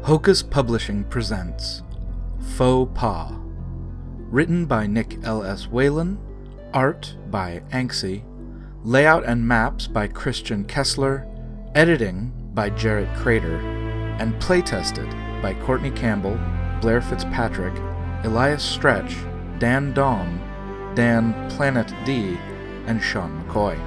Hocus Publishing presents Faux Pas. Written by Nick L.S. Whalen, art by Anxie, layout and maps by Christian Kessler, editing by Jarrett Crater, and playtested by Courtney Campbell, Blair Fitzpatrick, Elias Stretch, Dan Daum, Dan Planet D, and Sean McCoy.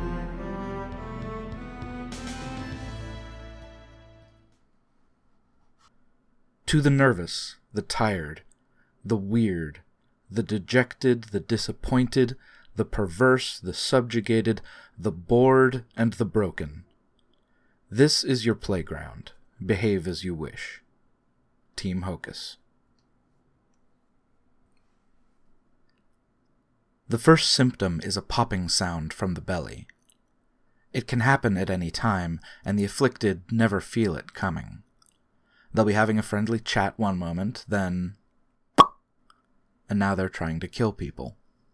To the nervous, the tired, the weird, the dejected, the disappointed, the perverse, the subjugated, the bored, and the broken. This is your playground. Behave as you wish. Team Hocus. The first symptom is a popping sound from the belly. It can happen at any time, and the afflicted never feel it coming. They'll be having a friendly chat one moment, then... and now they're trying to kill people.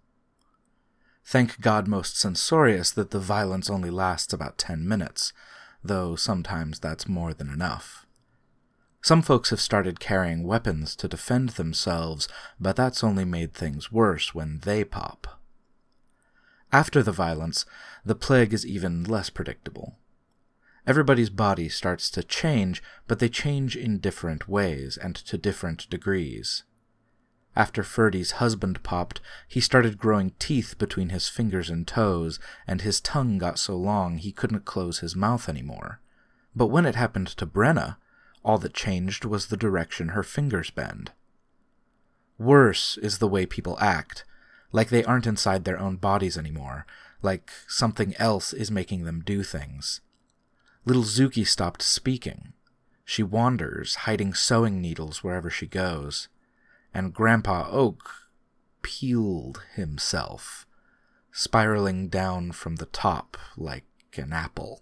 Thank God most censorious that the violence only lasts about 10 minutes, though sometimes that's more than enough. Some folks have started carrying weapons to defend themselves, but that's only made things worse when they pop. After the violence, the plague is even less predictable. Everybody's body starts to change, but they change in different ways and to different degrees. After Ferdy's husband popped, he started growing teeth between his fingers and toes, and his tongue got so long he couldn't close his mouth anymore. But when it happened to Brenna, all that changed was the direction her fingers bend. Worse is the way people act, like they aren't inside their own bodies anymore, like something else is making them do things. Little Zuki stopped speaking. She wanders, hiding sewing needles wherever she goes. And Grandpa Oak peeled himself, spiraling down from the top like an apple.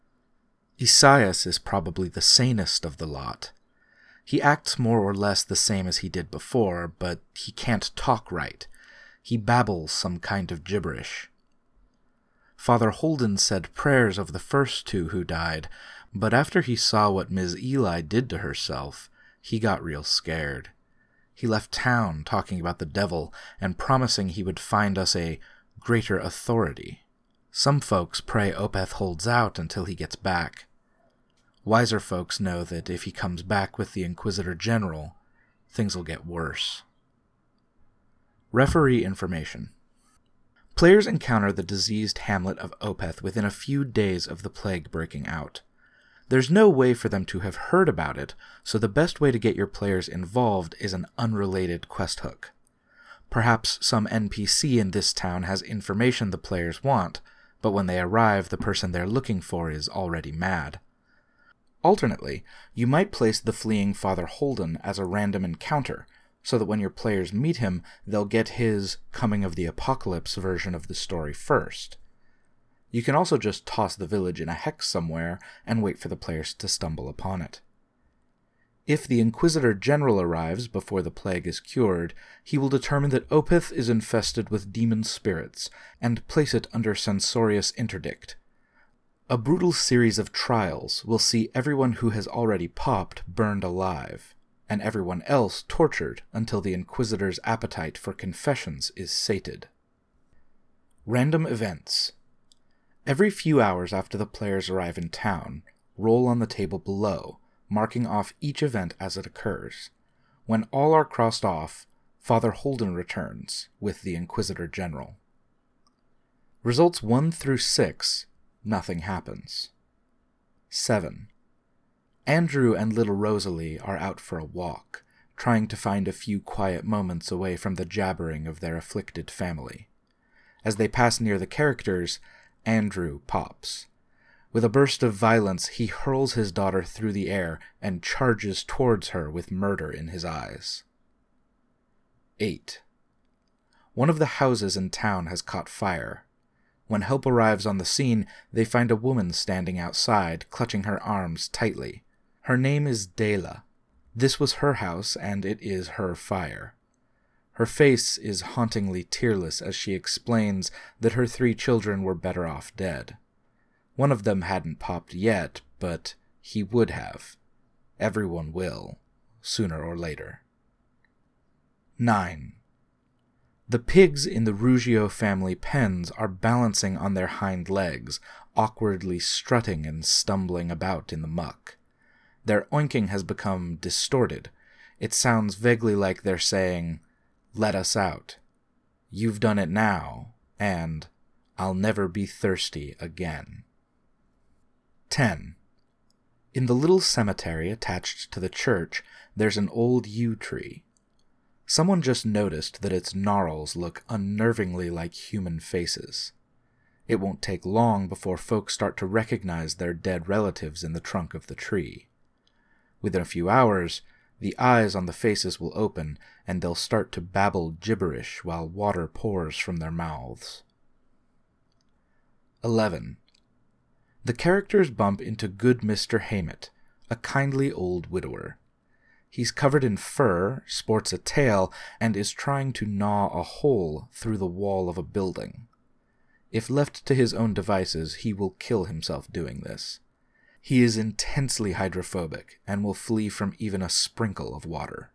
Esaias is probably the sanest of the lot. He acts more or less the same as he did before, but he can't talk right. He babbles some kind of gibberish. Father Holden said prayers of the first two who died, but after he saw what Ms. Eli did to herself, he got real scared. He left town talking about the devil and promising he would find us a greater authority. Some folks pray Opeth holds out until he gets back. Wiser folks know that if he comes back with the Inquisitor General, things will get worse. Referee information. Players encounter the diseased hamlet of Opeth within a few days of the plague breaking out. There's no way for them to have heard about it, so the best way to get your players involved is an unrelated quest hook. Perhaps some NPC in this town has information the players want, but when they arrive, the person they're looking for is already mad. Alternately, you might place the fleeing Father Holden as a random encounter, so that when your players meet him, they'll get his Coming of the Apocalypse version of the story first. You can also just toss the village in a hex somewhere and wait for the players to stumble upon it. If the Inquisitor General arrives before the plague is cured, he will determine that Opeth is infested with demon spirits and place it under censorious interdict. A brutal series of trials will see everyone who has already popped burned alive, and everyone else tortured until the Inquisitor's appetite for confessions is sated. Random events. Every few hours after the players arrive in town, roll on the table below, marking off each event as it occurs. When all are crossed off, Father Holden returns with the Inquisitor General. Results 1 through 6, nothing happens. 7. Andrew and little Rosalie are out for a walk, trying to find a few quiet moments away from the jabbering of their afflicted family. As they pass near the characters, Andrew pops. With a burst of violence, he hurls his daughter through the air and charges towards her with murder in his eyes. 8. One of the houses in town has caught fire. When help arrives on the scene, they find a woman standing outside, clutching her arms tightly. Her name is Dela. This was her house, and it is her fire. Her face is hauntingly tearless as she explains that her 3 children were better off dead. One of them hadn't popped yet, but he would have. Everyone will, sooner or later. 9. The pigs in the Ruggiero family pens are balancing on their hind legs, awkwardly strutting and stumbling about in the muck. Their oinking has become distorted. It sounds vaguely like they're saying, "Let us out. You've done it now," and "I'll never be thirsty again." 10. In the little cemetery attached to the church, there's an old yew tree. Someone just noticed that its gnarls look unnervingly like human faces. It won't take long before folks start to recognize their dead relatives in the trunk of the tree. Within a few hours, the eyes on the faces will open, and they'll start to babble gibberish while water pours from their mouths. 11. The characters bump into good Mr. Hammett, a kindly old widower. He's covered in fur, sports a tail, and is trying to gnaw a hole through the wall of a building. If left to his own devices, he will kill himself doing this. He is intensely hydrophobic and will flee from even a sprinkle of water.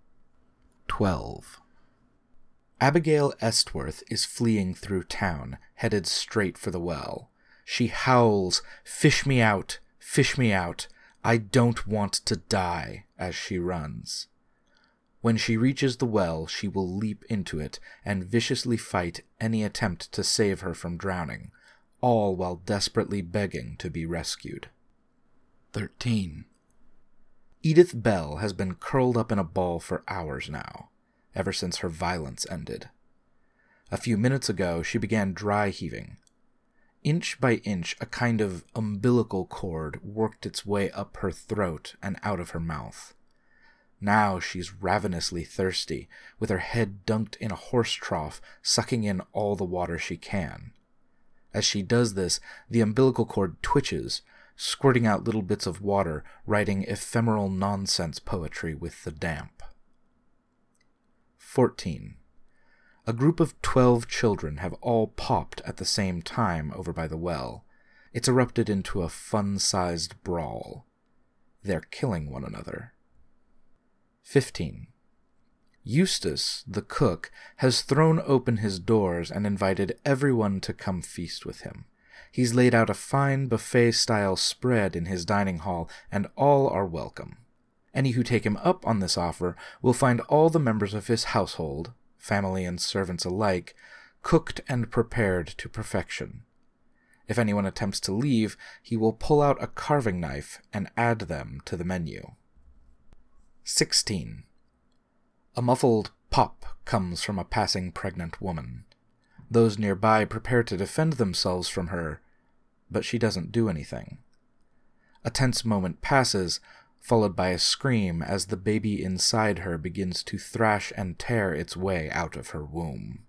12. Abigail Estworth is fleeing through town, headed straight for the well. She howls, "Fish me out! Fish me out! I don't want to die," as she runs. When she reaches the well, she will leap into it and viciously fight any attempt to save her from drowning, all while desperately begging to be rescued. 13. Edith Bell has been curled up in a ball for hours now, ever since her violence ended. A few minutes ago, she began dry heaving. Inch by inch, a kind of umbilical cord worked its way up her throat and out of her mouth. Now she's ravenously thirsty, with her head dunked in a horse trough, sucking in all the water she can. As she does this, the umbilical cord twitches, squirting out little bits of water, writing ephemeral nonsense poetry with the damp. 14. A group of 12 children have all popped at the same time over by the well. It's erupted into a fun-sized brawl. They're killing one another. 15. Eustace, the cook, has thrown open his doors and invited everyone to come feast with him. He's laid out a fine buffet-style spread in his dining hall, and all are welcome. Any who take him up on this offer will find all the members of his household, family and servants alike, cooked and prepared to perfection. If anyone attempts to leave, he will pull out a carving knife and add them to the menu. 16. A muffled pop comes from a passing pregnant woman. Those nearby prepare to defend themselves from her, but she doesn't do anything. A tense moment passes, followed by a scream as the baby inside her begins to thrash and tear its way out of her womb.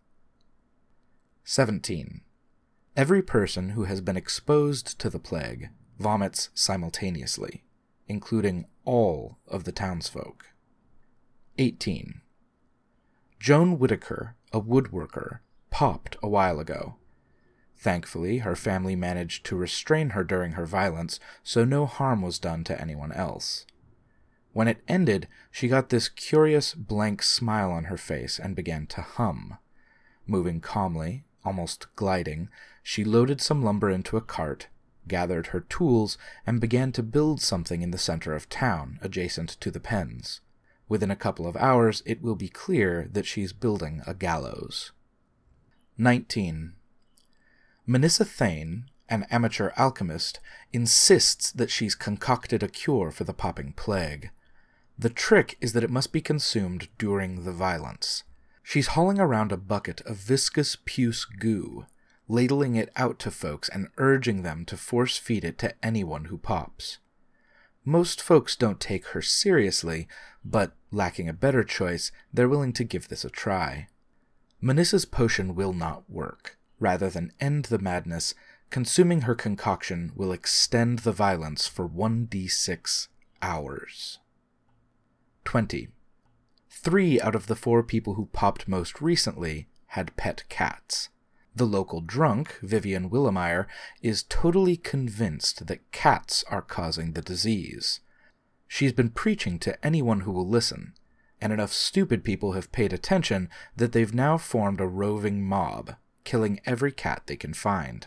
17. Every person who has been exposed to the plague vomits simultaneously, including all of the townsfolk. 18. Joan Whitaker, a woodworker, popped a while ago. Thankfully, her family managed to restrain her during her violence, so no harm was done to anyone else. When it ended, she got this curious blank smile on her face and began to hum. Moving calmly, almost gliding, she loaded some lumber into a cart, gathered her tools, and began to build something in the center of town, adjacent to the pens. Within a couple of hours, it will be clear that she's building a gallows. 19. Manissa Thane, an amateur alchemist, insists that she's concocted a cure for the popping plague. The trick is that it must be consumed during the violence. She's hauling around a bucket of viscous puce goo, ladling it out to folks and urging them to force-feed it to anyone who pops. Most folks don't take her seriously, but, lacking a better choice, they're willing to give this a try. Manissa's potion will not work. Rather than end the madness, consuming her concoction will extend the violence for 1d6 hours. 20. 3 out of the 4 people who popped most recently had pet cats. The local drunk, Vivian Willemeyer, is totally convinced that cats are causing the disease. She's been preaching to anyone who will listen, and enough stupid people have paid attention that they've now formed a roving mob, killing every cat they can find.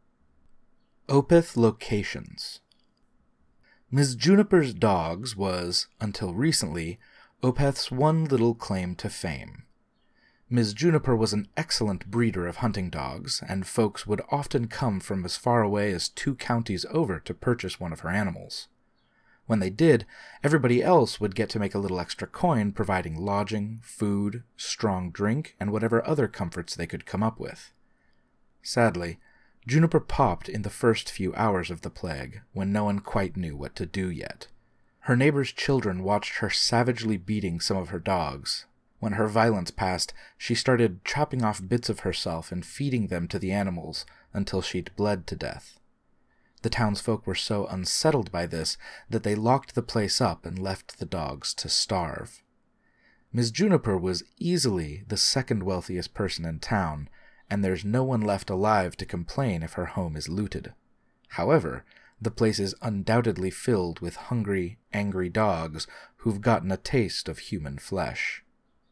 Opeth Locations. Ms. Juniper's Dogs was, until recently, Opeth's one little claim to fame. Ms. Juniper was an excellent breeder of hunting dogs, and folks would often come from as far away as 2 counties over to purchase one of her animals. When they did, everybody else would get to make a little extra coin providing lodging, food, strong drink, and whatever other comforts they could come up with. Sadly, Juniper popped in the first few hours of the plague, when no one quite knew what to do yet. Her neighbor's children watched her savagely beating some of her dogs. When her violence passed, she started chopping off bits of herself and feeding them to the animals until she'd bled to death. The townsfolk were so unsettled by this that they locked the place up and left the dogs to starve. Ms. Juniper was easily the second wealthiest person in town, and there's no one left alive to complain if her home is looted. However, the place is undoubtedly filled with hungry, angry dogs who've gotten a taste of human flesh.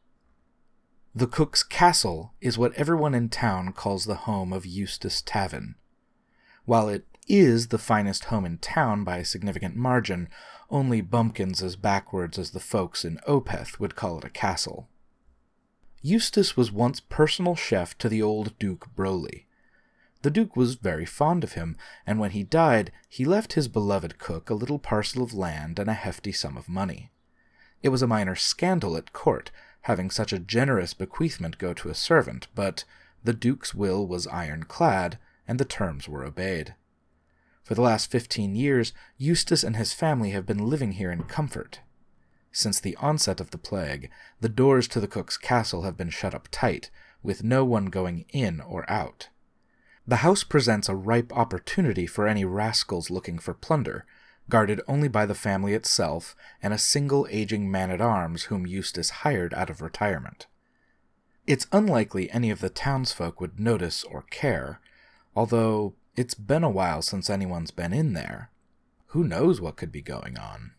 The Cook's Castle is what everyone in town calls the home of Eustace Tavin. While it is the finest home in town by a significant margin, only bumpkins as backwards as the folks in Opeth would call it a castle. Eustace was once personal chef to the old Duke Broly. The Duke was very fond of him, and when he died, he left his beloved cook a little parcel of land and a hefty sum of money. It was a minor scandal at court, having such a generous bequeathment go to a servant, but the Duke's will was ironclad, and the terms were obeyed. For the last 15 years, Eustace and his family have been living here in comfort. Since the onset of the plague, the doors to the Cook's Castle have been shut up tight, with no one going in or out. The house presents a ripe opportunity for any rascals looking for plunder, guarded only by the family itself and a single aging man-at-arms whom Eustace hired out of retirement. It's unlikely any of the townsfolk would notice or care, although it's been a while since anyone's been in there. Who knows what could be going on?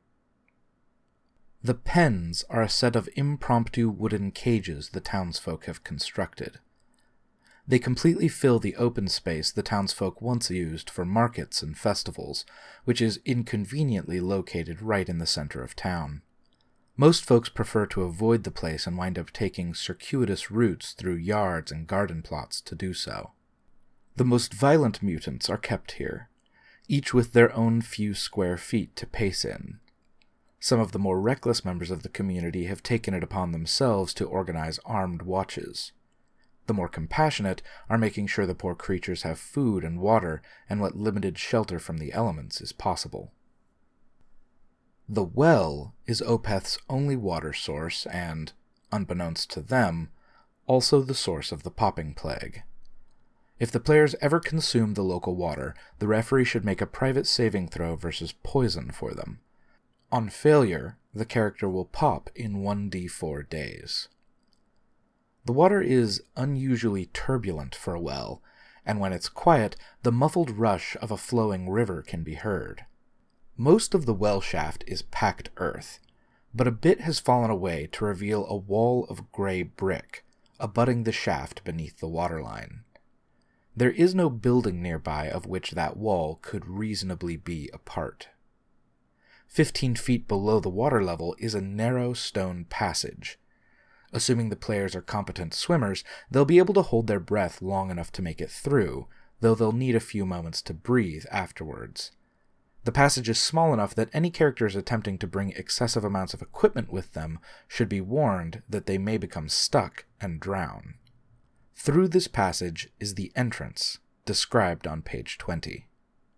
The pens are a set of impromptu wooden cages the townsfolk have constructed. They completely fill the open space the townsfolk once used for markets and festivals, which is inconveniently located right in the center of town. Most folks prefer to avoid the place and wind up taking circuitous routes through yards and garden plots to do so. The most violent mutants are kept here, each with their own few square feet to pace in. Some of the more reckless members of the community have taken it upon themselves to organize armed watches. The more compassionate are making sure the poor creatures have food and water and what limited shelter from the elements is possible. The well is Opeth's only water source and, unbeknownst to them, also the source of the popping plague. If the players ever consume the local water, the referee should make a private saving throw versus poison for them. On failure, the character will pop in 1d4 days. The water is unusually turbulent for a well, and when it's quiet, the muffled rush of a flowing river can be heard. Most of the well shaft is packed earth, but a bit has fallen away to reveal a wall of gray brick, abutting the shaft beneath the waterline. There is no building nearby of which that wall could reasonably be a part. 15 feet below the water level is a narrow stone passage. Assuming the players are competent swimmers, they'll be able to hold their breath long enough to make it through, though they'll need a few moments to breathe afterwards. The passage is small enough that any characters attempting to bring excessive amounts of equipment with them should be warned that they may become stuck and drown. Through this passage is the entrance, described on page 20.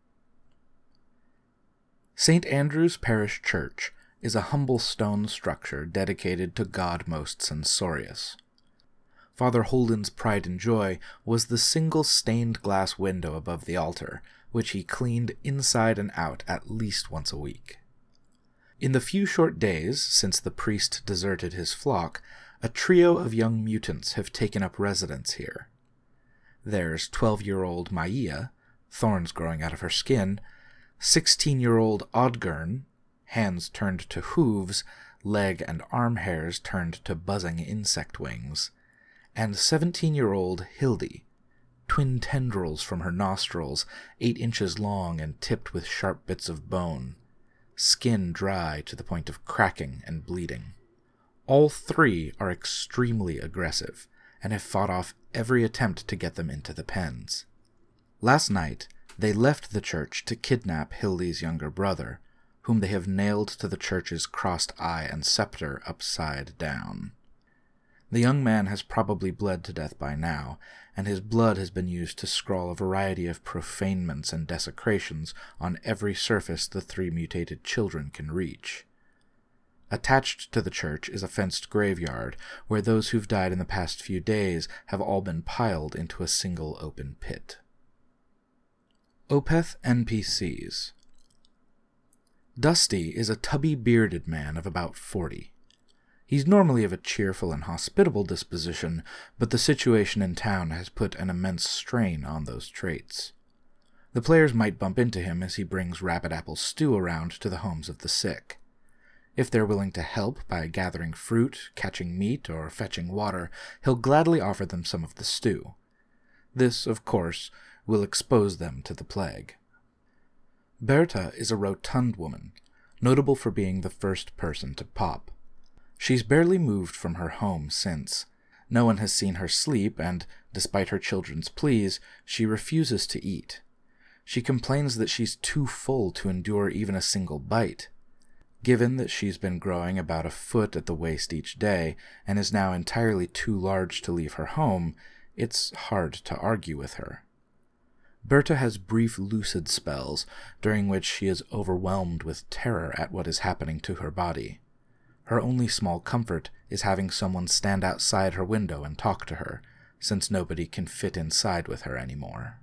St. Andrew's Parish Church is a humble stone structure dedicated to God Most Censorious. Father Holden's pride and joy was the single stained glass window above the altar, which he cleaned inside and out at least once a week. In the few short days since the priest deserted his flock, a trio of young mutants have taken up residence here. There's 12-year-old Maia, thorns growing out of her skin, 16-year-old Odgern, hands turned to hooves, leg and arm hairs turned to buzzing insect wings, and 17-year-old Hildy, twin tendrils from her nostrils, 8 inches long and tipped with sharp bits of bone, skin dry to the point of cracking and bleeding. All 3 are extremely aggressive, and have fought off every attempt to get them into the pens. Last night, they left the church to kidnap Hildy's younger brother, whom they have nailed to the church's crossed eye and scepter upside down. The young man has probably bled to death by now, and his blood has been used to scrawl a variety of profanements and desecrations on every surface the 3 mutated children can reach. Attached to the church is a fenced graveyard, where those who've died in the past few days have all been piled into a single open pit. Opeth NPCs. Dusty is a tubby bearded man of about 40. He's normally of a cheerful and hospitable disposition, but the situation in town has put an immense strain on those traits. The players might bump into him as he brings rabbit apple stew around to the homes of the sick. If they're willing to help by gathering fruit, catching meat, or fetching water, he'll gladly offer them some of the stew. This, of course, will expose them to the plague. Berta is a rotund woman, notable for being the first person to pop. She's barely moved from her home since. No one has seen her sleep, and, despite her children's pleas, she refuses to eat. She complains that she's too full to endure even a single bite. Given that she's been growing about a foot at the waist each day, and is now entirely too large to leave her home, it's hard to argue with her. Berta has brief lucid spells, during which she is overwhelmed with terror at what is happening to her body. Her only small comfort is having someone stand outside her window and talk to her, since nobody can fit inside with her anymore.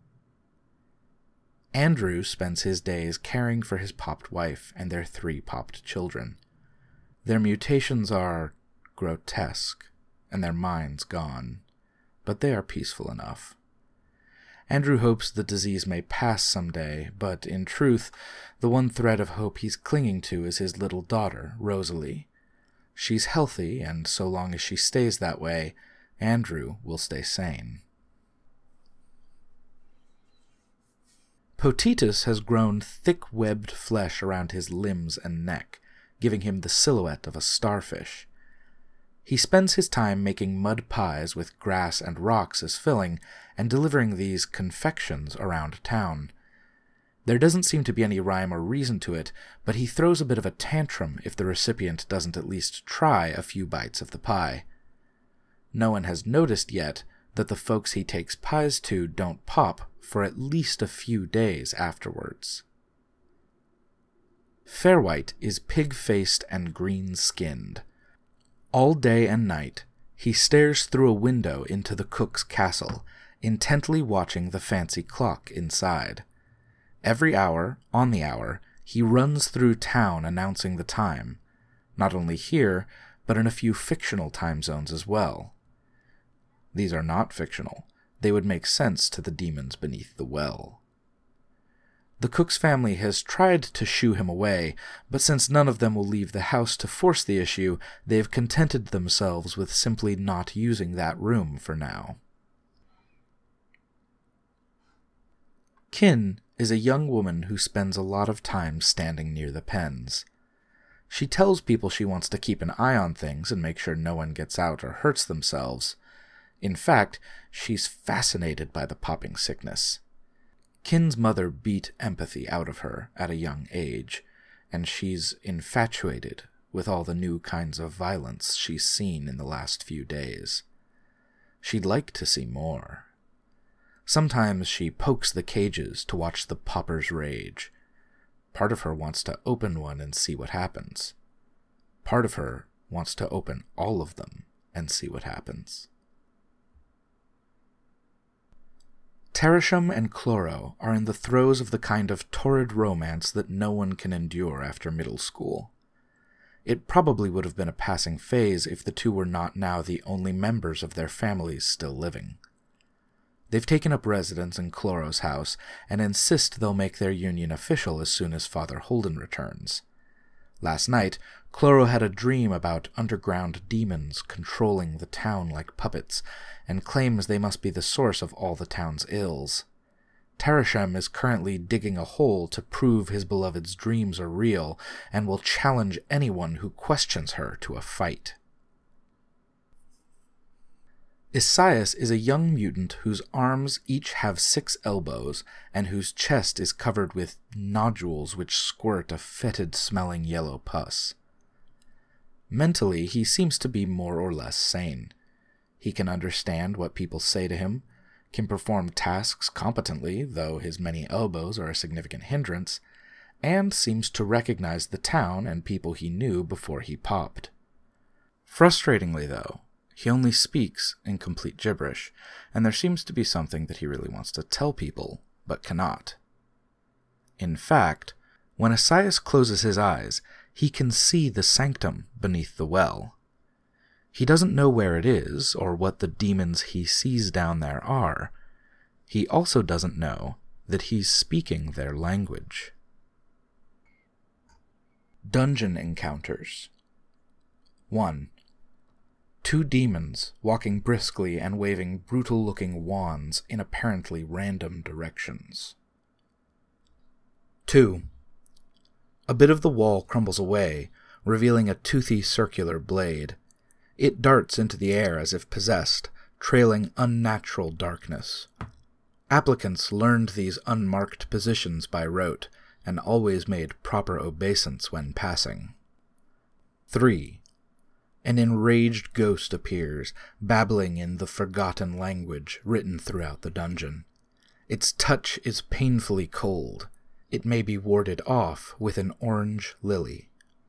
Andrew spends his days caring for his popped wife and their 3 popped children. Their mutations are grotesque, and their minds gone, but they are peaceful enough. Andrew hopes the disease may pass someday, but in truth, the one thread of hope he's clinging to is his little daughter, Rosalie. She's healthy, and so long as she stays that way, Andrew will stay sane. Potitus has grown thick-webbed flesh around his limbs and neck, giving him the silhouette of a starfish. He spends his time making mud pies with grass and rocks as filling, and delivering these confections around town. There doesn't seem to be any rhyme or reason to it, but he throws a bit of a tantrum if the recipient doesn't at least try a few bites of the pie. No one has noticed yet that the folks he takes pies to don't pop for at least a few days afterwards. Fairwhite is pig-faced and green-skinned. All day and night, he stares through a window into the cook's castle, intently watching the fancy clock inside. Every hour, on the hour, he runs through town announcing the time, not only here, but in a few fictional time zones as well. These are not fictional. They would make sense to the demons beneath the well. The cook's family has tried to shoo him away, but since none of them will leave the house to force the issue, they have contented themselves with simply not using that room for now. Kin is a young woman who spends a lot of time standing near the pens. She tells people she wants to keep an eye on things and make sure no one gets out or hurts themselves. In fact, she's fascinated by the popping sickness. Kin's mother beat empathy out of her at a young age, and she's infatuated with all the new kinds of violence she's seen in the last few days. She'd like to see more. Sometimes she pokes the cages to watch the poppers rage. Part of her wants to open one and see what happens. Part of her wants to open all of them and see what happens. Teresham and Chloro are in the throes of the kind of torrid romance that no one can endure after middle school. It probably would have been a passing phase if the two were not now the only members of their families still living. They've taken up residence in Chloro's house and insist they'll make their union official as soon as Father Holden returns. Last night, Chloro had a dream about underground demons controlling the town like puppets, and claims they must be the source of all the town's ills. Teresham is currently digging a hole to prove his beloved's dreams are real, and will challenge anyone who questions her to a fight. Isaias is a young mutant whose arms each have 6 elbows, and whose chest is covered with nodules which squirt a fetid-smelling yellow pus. Mentally, he seems to be more or less sane. He can understand what people say to him, can perform tasks competently, though his many elbows are a significant hindrance, and seems to recognize the town and people he knew before he popped. Frustratingly, though, he only speaks in complete gibberish, and there seems to be something that he really wants to tell people, but cannot. In fact, when Isaias closes his eyes, he can see the sanctum beneath the well. He doesn't know where it is, or what the demons he sees down there are. He also doesn't know that he's speaking their language. Dungeon Encounters 1. 2 demons walking briskly and waving brutal-looking wands in apparently random directions. 2. A bit of the wall crumbles away, revealing a toothy circular blade. It darts into the air as if possessed, trailing unnatural darkness. Applicants learned these unmarked positions by rote, and always made proper obeisance when passing. 3. An enraged ghost appears, babbling in the forgotten language written throughout the dungeon. Its touch is painfully cold. It may be warded off with an orange lily.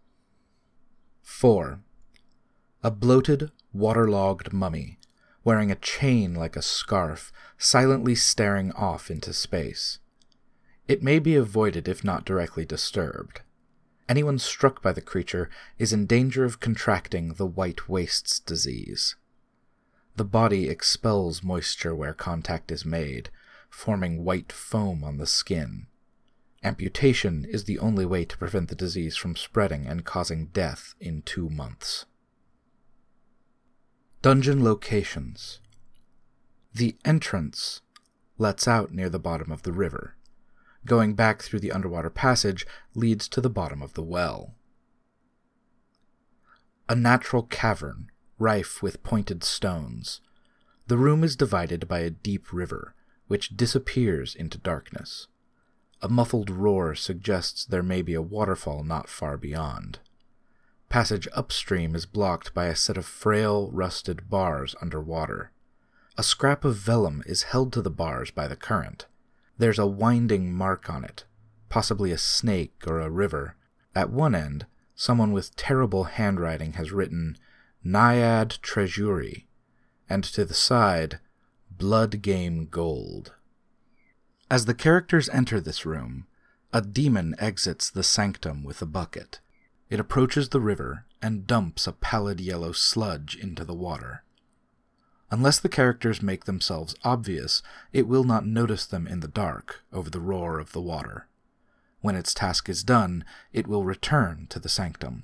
4. A bloated, waterlogged mummy, wearing a chain like a scarf, silently staring off into space. It may be avoided if not directly disturbed. Anyone struck by the creature is in danger of contracting the white wastes disease. The body expels moisture where contact is made, forming white foam on the skin. Amputation is the only way to prevent the disease from spreading and causing death in 2 months. Dungeon Locations. The entrance lets out near the bottom of the river. Going back through the underwater passage leads to the bottom of the well. A natural cavern, rife with pointed stones. The room is divided by a deep river, which disappears into darkness. A muffled roar suggests there may be a waterfall not far beyond. Passage upstream is blocked by a set of frail, rusted bars underwater. A scrap of vellum is held to the bars by the current. There's a winding mark on it, possibly a snake or a river. At one end, someone with terrible handwriting has written Naiad Treasury, and to the side, Blood Game Gold. As the characters enter this room, a demon exits the sanctum with a bucket. It approaches the river and dumps a pallid yellow sludge into the water. Unless the characters make themselves obvious, it will not notice them in the dark over the roar of the water. When its task is done, it will return to the sanctum.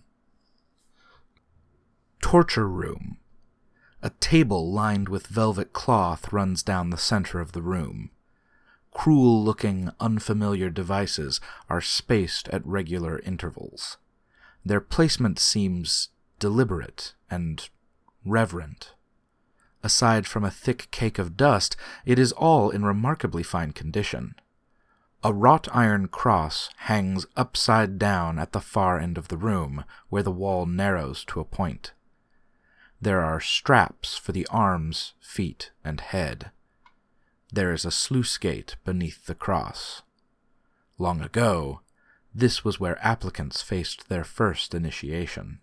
Torture Room. A table lined with velvet cloth runs down the center of the room. Cruel-looking, unfamiliar devices are spaced at regular intervals. Their placement seems deliberate and reverent. Aside from a thick cake of dust, it is all in remarkably fine condition. A wrought iron cross hangs upside down at the far end of the room, where the wall narrows to a point. There are straps for the arms, feet, and head. There is a sluice gate beneath the cross. Long ago, this was where applicants faced their first initiation.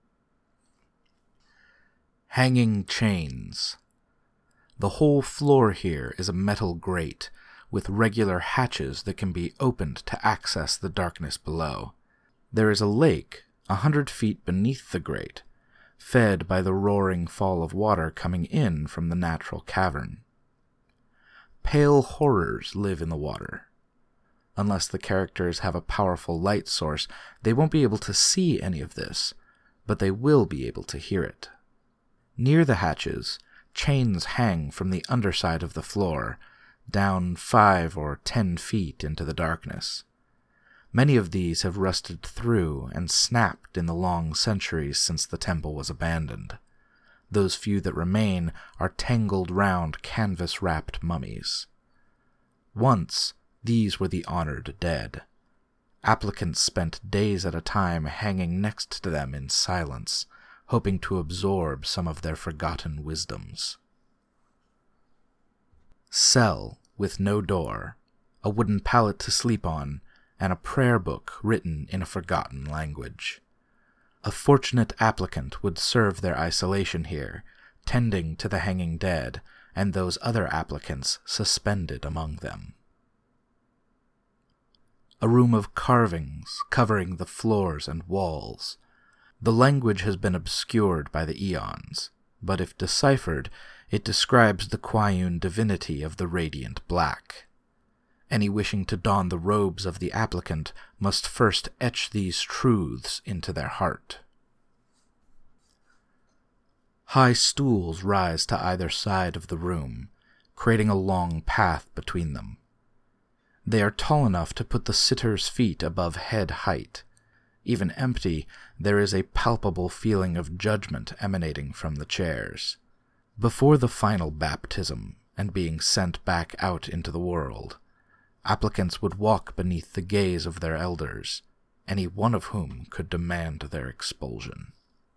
Hanging chains. The whole floor here is a metal grate, with regular hatches that can be opened to access the darkness below. There is a lake 100 feet beneath the grate, fed by the roaring fall of water coming in from the natural cavern. Pale horrors live in the water. Unless the characters have a powerful light source, they won't be able to see any of this, but they will be able to hear it. Near the hatches, chains hang from the underside of the floor, down 5 or 10 feet into the darkness. Many of these have rusted through and snapped in the long centuries since the temple was abandoned. Those few that remain are tangled round canvas-wrapped mummies. Once, these were the honored dead. Applicants spent days at a time hanging next to them in silence, hoping to absorb some of their forgotten wisdoms. Cell with no door, a wooden pallet to sleep on, and a prayer book written in a forgotten language. A fortunate applicant would serve their isolation here, tending to the hanging dead and those other applicants suspended among them. A room of carvings covering the floors and walls. The language has been obscured by the eons, but if deciphered, it describes the Quayun divinity of the radiant black. Any wishing to don the robes of the applicant must first etch these truths into their heart. High stools rise to either side of the room, creating a long path between them. They are tall enough to put the sitter's feet above head height. Even empty, there is a palpable feeling of judgment emanating from the chairs. Before the final baptism and being sent back out into the world, applicants would walk beneath the gaze of their elders, any one of whom could demand their expulsion.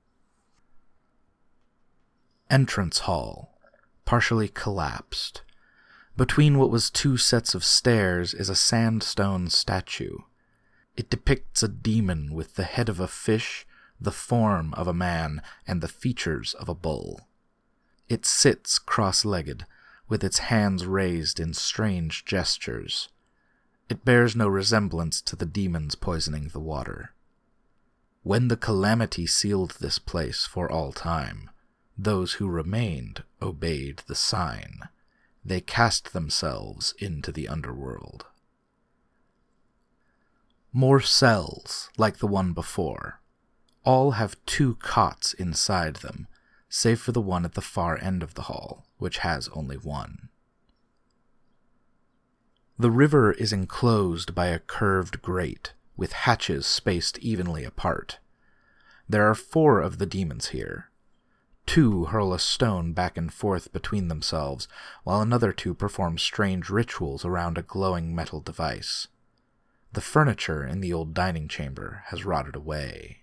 Entrance hall, partially collapsed. Between what was 2 sets of stairs is a sandstone statue. It depicts a demon with the head of a fish, the form of a man, and the features of a bull. It sits cross-legged, with its hands raised in strange gestures. It bears no resemblance to the demons poisoning the water. When the calamity sealed this place for all time, those who remained obeyed the sign. They cast themselves into the underworld. More cells, like the one before. All have 2 cots inside them, save for the one at the far end of the hall, which has only 1. The river is enclosed by a curved grate, with hatches spaced evenly apart. There are 4 of the demons here. 2 hurl a stone back and forth between themselves, while another 2 perform strange rituals around a glowing metal device. The furniture in the old dining chamber has rotted away.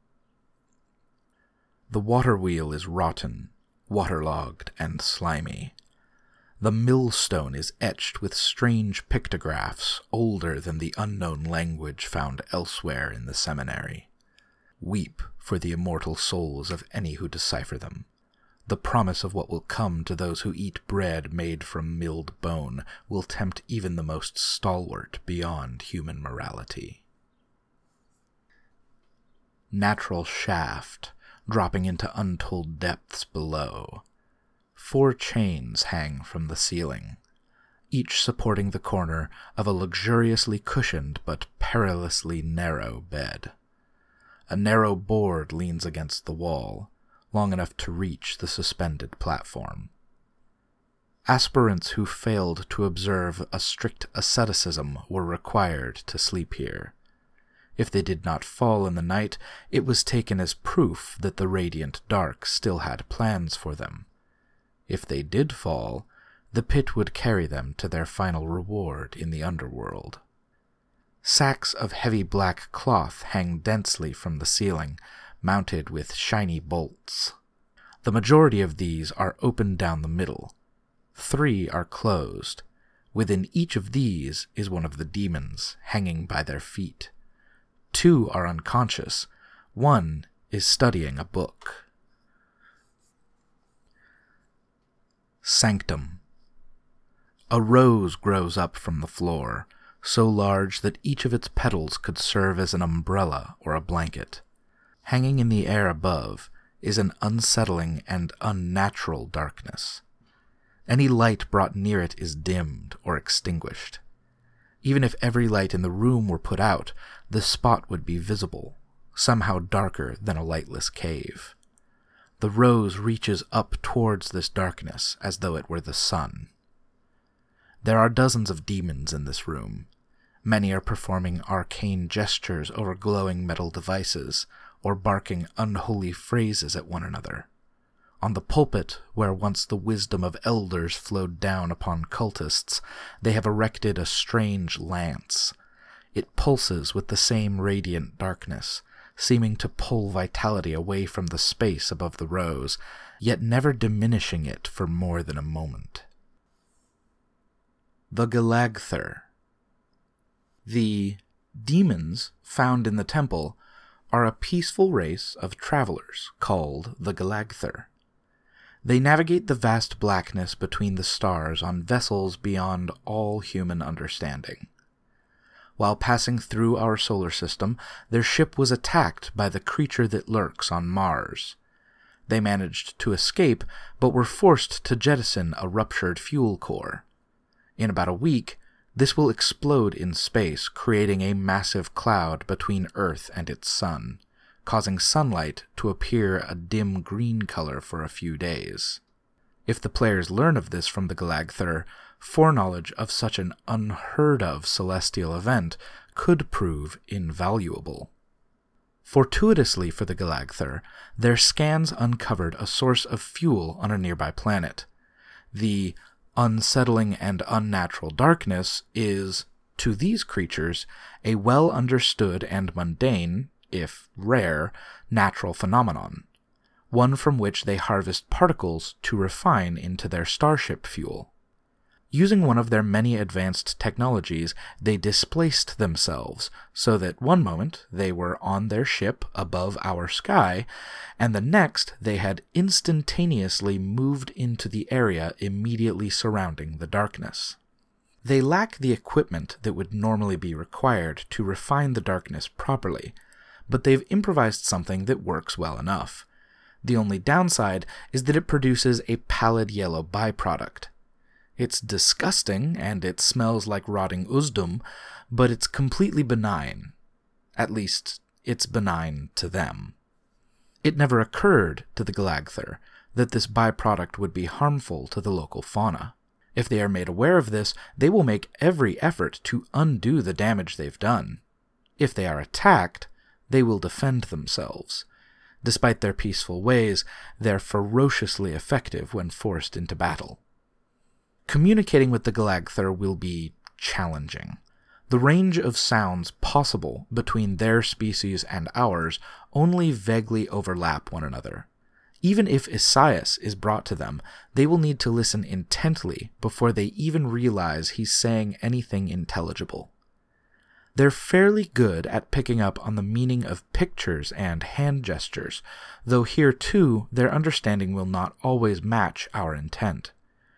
The water wheel is rotten, waterlogged, and slimy. The millstone is etched with strange pictographs older than the unknown language found elsewhere in the seminary. Weep for the immortal souls of any who decipher them. The promise of what will come to those who eat bread made from milled bone will tempt even the most stalwart beyond human morality. Natural shaft, dropping into untold depths below. 4 chains hang from the ceiling, each supporting the corner of a luxuriously cushioned but perilously narrow bed. A narrow board leans against the wall, long enough to reach the suspended platform. Aspirants who failed to observe a strict asceticism were required to sleep here. If they did not fall in the night, it was taken as proof that the radiant dark still had plans for them. If they did fall, the pit would carry them to their final reward in the underworld. Sacks of heavy black cloth hang densely from the ceiling, mounted with shiny bolts. The majority of these are open down the middle. 3 are closed. Within each of these is one of the demons, hanging by their feet. 2 are unconscious. 1 is studying a book. Sanctum. A rose grows up from the floor, so large that each of its petals could serve as an umbrella or a blanket. Hanging in the air above is an unsettling and unnatural darkness. Any light brought near it is dimmed or extinguished. Even if every light in the room were put out, the spot would be visible, somehow darker than a lightless cave. The rose reaches up towards this darkness as though it were the sun. There are dozens of demons in this room. Many are performing arcane gestures over glowing metal devices, or barking unholy phrases at one another. On the pulpit, where once the wisdom of elders flowed down upon cultists, they have erected a strange lance. It pulses with the same radiant darkness, seeming to pull vitality away from the space above the rose, yet never diminishing it for more than a moment. The Galagthur. The demons found in the temple are a peaceful race of travelers called the Galagthur. They navigate the vast blackness between the stars on vessels beyond all human understanding. While passing through our solar system, their ship was attacked by the creature that lurks on Mars. They managed to escape, but were forced to jettison a ruptured fuel core. In about a week, this will explode in space, creating a massive cloud between Earth and its sun, causing sunlight to appear a dim green color for a few days. If the players learn of this from the Galagthur, foreknowledge of such an unheard-of celestial event could prove invaluable. Fortuitously for the Galagthur, their scans uncovered a source of fuel on a nearby planet. The unsettling and unnatural darkness is, to these creatures, a well-understood and mundane, if rare, natural phenomenon, one from which they harvest particles to refine into their starship fuel. Using one of their many advanced technologies, they displaced themselves, so that one moment they were on their ship above our sky, and the next they had instantaneously moved into the area immediately surrounding the darkness. They lack the equipment that would normally be required to refine the darkness properly, but they've improvised something that works well enough. The only downside is that it produces a pallid yellow byproduct. It's disgusting, and it smells like rotting uzdum, but it's completely benign. At least, it's benign to them. It never occurred to the Galagthur that this byproduct would be harmful to the local fauna. If they are made aware of this, they will make every effort to undo the damage they've done. If they are attacked, they will defend themselves. Despite their peaceful ways, they're ferociously effective when forced into battle. Communicating with the Galagthur will be challenging. The range of sounds possible between their species and ours only vaguely overlap one another. Even if Isaias is brought to them, they will need to listen intently before they even realize he's saying anything intelligible. They're fairly good at picking up on the meaning of pictures and hand gestures, though here too their understanding will not always match our intent.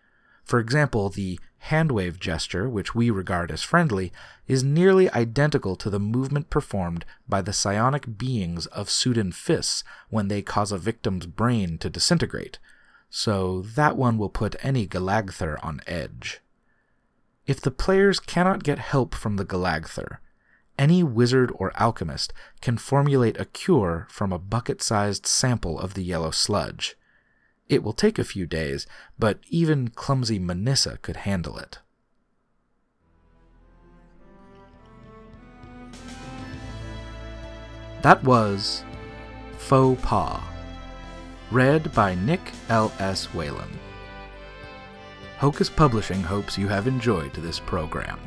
For example, the hand-wave gesture, which we regard as friendly, is nearly identical to the movement performed by the psionic beings of Sudan fists when they cause a victim's brain to disintegrate, so that one will put any Galagthur on edge. If the players cannot get help from the Galagthur, any wizard or alchemist can formulate a cure from a bucket-sized sample of the yellow sludge. It will take a few days, but even clumsy Manissa could handle it. That was Faux Pas, read by Nick L.S. Whalen. Hocus Publishing hopes you have enjoyed this program.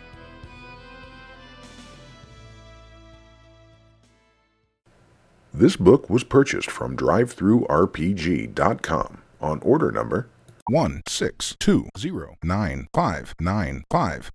This book was purchased from DriveThruRPG.com on order number 162095595.